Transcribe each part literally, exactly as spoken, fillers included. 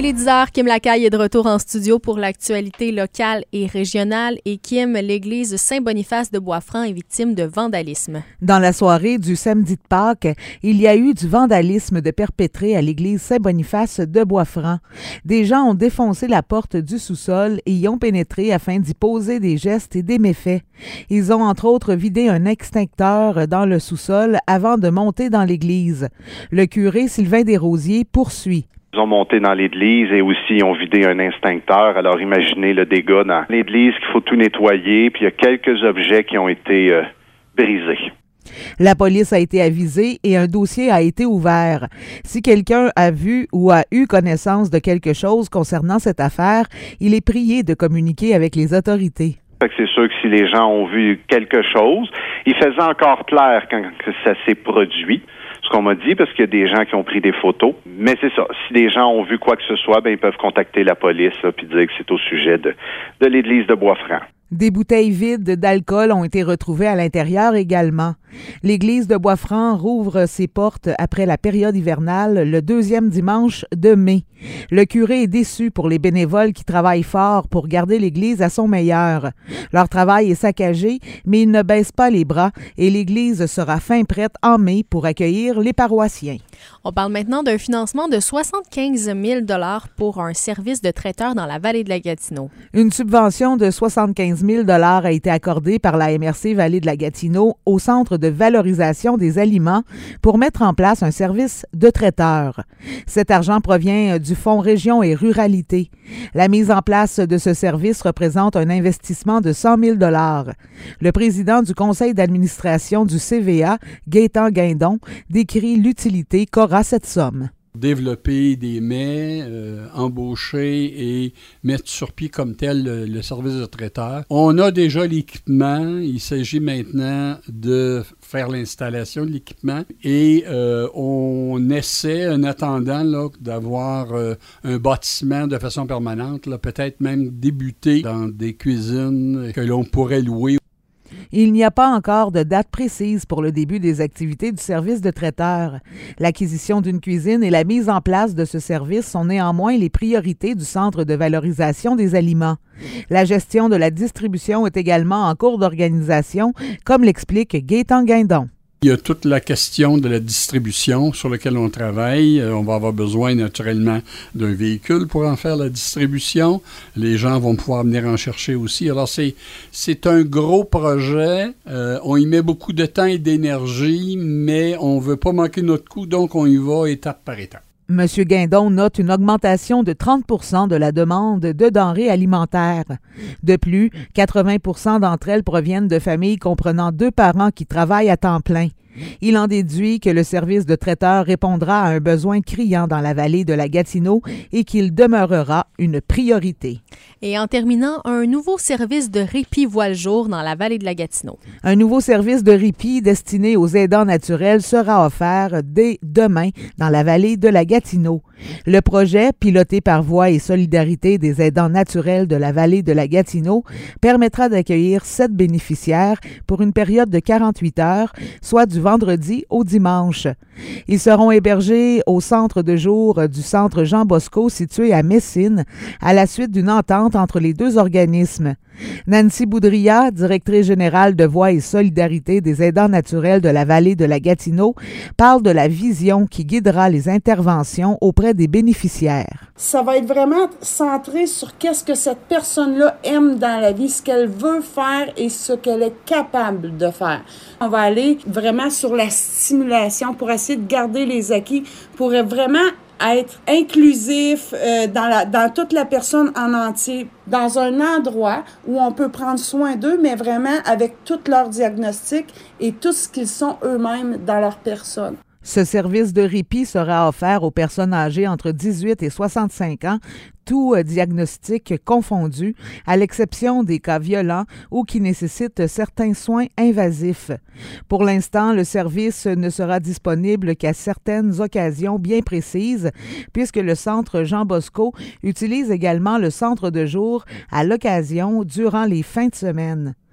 Il est dix heures, Kim Lacaille est de retour en studio pour l'actualité locale et régionale. Et Kim, l'église Saint-Boniface de Bois-Franc est victime de vandalisme. Dans la soirée du samedi de Pâques, il y a eu du vandalisme de perpétré à l'église Saint-Boniface de Bois-Franc. Des gens ont défoncé la porte du sous-sol et y ont pénétré afin d'y poser des gestes et des méfaits. Ils ont entre autres vidé un extincteur dans le sous-sol avant de monter dans l'église. Le curé Sylvain Desrosiers poursuit. Ils ont monté dans l'église et aussi ils ont vidé un extincteur. Alors imaginez le dégât dans l'église qu'il faut tout nettoyer. Puis il y a quelques objets qui ont été euh, brisés. La police a été avisée et un dossier a été ouvert. Si quelqu'un a vu ou a eu connaissance de quelque chose concernant cette affaire, il est prié de communiquer avec les autorités. C'est sûr que si les gens ont vu quelque chose, il faisait encore clair quand ça s'est produit. Ce qu'on m'a dit, parce qu'il y a des gens qui ont pris des photos. Mais c'est ça. Si des gens ont vu quoi que ce soit, ben ils peuvent contacter la police et dire que c'est au sujet de, de l'église de Bois-Franc. Des bouteilles vides d'alcool ont été retrouvées à l'intérieur également. L'église de Bois-Franc rouvre ses portes après la période hivernale le deuxième dimanche de mai. Le curé est déçu pour les bénévoles qui travaillent fort pour garder l'église à son meilleur. Leur travail est saccagé, mais ils ne baissent pas les bras et l'église sera fin prête en mai pour accueillir les paroissiens. On parle maintenant d'un financement de soixante-quinze mille dollars pour un service de traiteur dans la vallée de la Gatineau. Une subvention de soixante-quinze mille dollars a été accordée par la M R C Vallée de la Gatineau au Centre de valorisation des aliments pour mettre en place un service de traiteur. Cet argent provient du Fonds Région et Ruralité. La mise en place de ce service représente un investissement de cent mille dollars. Le président du conseil d'administration du C V A, Gaétan Guindon, décrit l'utilité qu'aura cette somme. Développer des mets, euh, embaucher et mettre sur pied comme tel le, le service de traiteur. On a déjà l'équipement. Il s'agit maintenant de faire l'installation de l'équipement et euh, on essaie, en attendant, là, d'avoir euh, un bâtiment de façon permanente, là, peut-être même débuter dans des cuisines que l'on pourrait louer. Il n'y a pas encore de date précise pour le début des activités du service de traiteur. L'acquisition d'une cuisine et la mise en place de ce service sont néanmoins les priorités du Centre de valorisation des aliments. La gestion de la distribution est également en cours d'organisation, comme l'explique Gaétan Guindon. Il y a toute la question de la distribution sur laquelle on travaille. On va avoir besoin naturellement d'un véhicule pour en faire la distribution. Les gens vont pouvoir venir en chercher aussi. Alors c'est, c'est un gros projet. Euh, on y met beaucoup de temps et d'énergie, mais on ne veut pas manquer notre coup, donc on y va étape par étape. M. Guindon note une augmentation de trente pour cent de la demande de denrées alimentaires. De plus, quatre-vingts pour cent d'entre elles proviennent de familles comprenant deux parents qui travaillent à temps plein. Il en déduit que le service de traiteur répondra à un besoin criant dans la vallée de la Gatineau et qu'il demeurera une priorité. Et en terminant, un nouveau service de répit voit le jour dans la vallée de la Gatineau. Un nouveau service de répit destiné aux aidants naturels sera offert dès demain dans la vallée de la Gatineau. Le projet, piloté par Voix et Solidarité des aidants naturels de la vallée de la Gatineau, permettra d'accueillir sept bénéficiaires pour une période de quarante-huit heures, soit du vendredi au dimanche. Ils seront hébergés au centre de jour du centre Jean Bosco situé à Messine, à la suite d'une entente entre les deux organismes. Nancy Boudria, directrice générale de Voix et Solidarité des aidants naturels de la vallée de la Gatineau, parle de la vision qui guidera les interventions auprès des bénéficiaires. Ça va être vraiment centré sur qu'est-ce que cette personne-là aime dans la vie, ce qu'elle veut faire et ce qu'elle est capable de faire. On va aller vraiment sur la stimulation pour essayer de garder les acquis, pour vraiment être inclusif euh, dans, la, dans toute la personne en entier, dans un endroit où on peut prendre soin d'eux, mais vraiment avec tout leur diagnostic et tout ce qu'ils sont eux-mêmes dans leur personne. Ce service de répit sera offert aux personnes âgées entre dix-huit et soixante-cinq ans, tout diagnostic confondu, à l'exception des cas violents ou qui nécessitent certains soins invasifs. Pour l'instant, le service ne sera disponible qu'à certaines occasions bien précises, puisque le centre Jean Bosco utilise également le centre de jour à l'occasion durant les fins de semaine.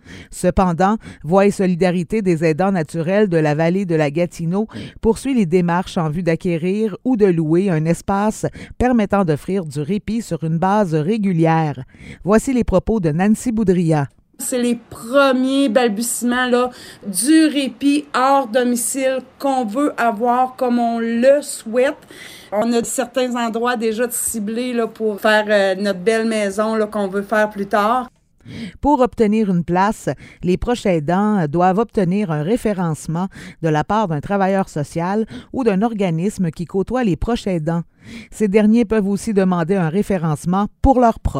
Cependant, Voix et solidarité des aidants naturels de la vallée de la Gatineau poursuit les démarches en vue d'acquérir ou de louer un espace permettant d'offrir du répit sur une base régulière. Voici les propos de Nancy Boudria. C'est les premiers balbutiements là, du répit hors domicile qu'on veut avoir comme on le souhaite. On a certains endroits déjà ciblés là, pour faire euh, notre belle maison là, qu'on veut faire plus tard. Pour obtenir une place, les proches aidants doivent obtenir un référencement de la part d'un travailleur social ou d'un organisme qui côtoie les proches aidants. Ces derniers peuvent aussi demander un référencement pour leurs proches.